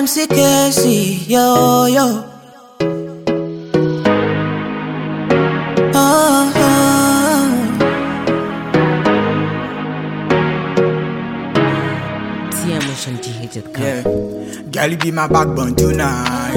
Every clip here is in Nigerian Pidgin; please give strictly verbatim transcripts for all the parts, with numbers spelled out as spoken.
C Casey, yo, yo. Oh, oh. Yeah, girl, you be my backbone tonight.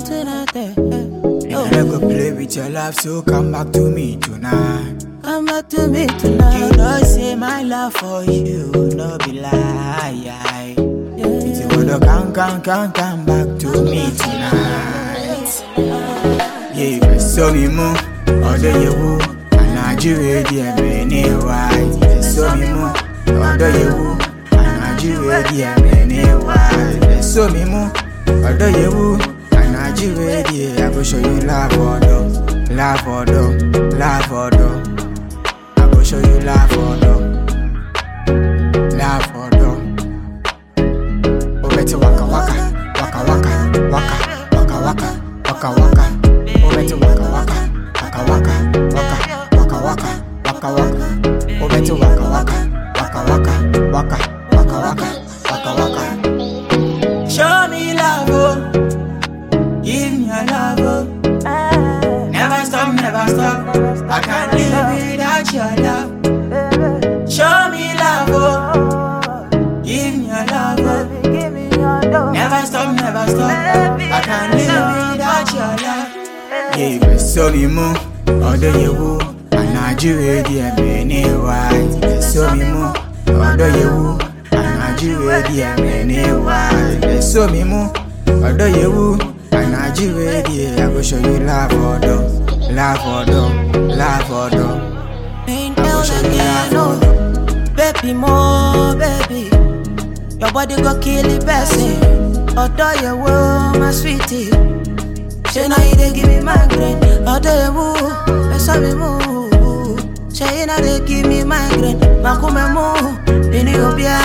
And I go play with your love, so come back to me tonight. Come back to me tonight. You know, say my love for you, no be lie. If you wanna come, come, come, come back to me tonight. Yeah, so me move, order you woo, and I do it, yeah, many white. So me move, order you woo, and I do it, yeah, many white. So me move, order you woo, and I do it, yeah, I go show you love for do, love for do, love for do. I go show you love for do, love for do. Oh, better waka waka, waka waka, waka, waka waka, waka waka. Oh, better waka waka, waka waka, waka, waka waka, waka waka. Oh, better waka waka, waka waka, waka, waka waka, waka waka. Show me love, oh, give me your love, oh. Never stop, never stop. I can't live without your love. Show me love, oh, give me your love, oh. Never stop, never stop. I can't live without your love. Yeah, but so me move, order you woo, and I do it, yeah, many white. So me move, order you woo, and I do it, yeah, many white. So me move, order you woo, and I do it, yeah, I go show you love for do, love for do, love for do. Ain't else again, no. Baby, more, baby. Your body go kill the person. Although you were my sweetie. Say now you dey give me migraine. Although you woo, that's how we move. Say now they give me migraine. Makume move, in Ethiopia.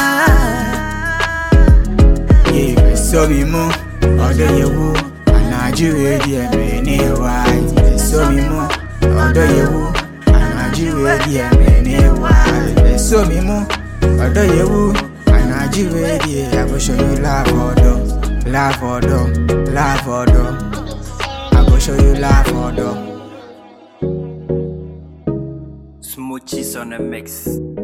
Yeah, so we move, order you woo, and I do it, yeah, many white. So we move, order you woo, and I do it, yeah, many white. So we move, order you woo, and I do it, yeah, I go show you love for do, love for do, love for do. I go show you love for do. Smoochies on the mix.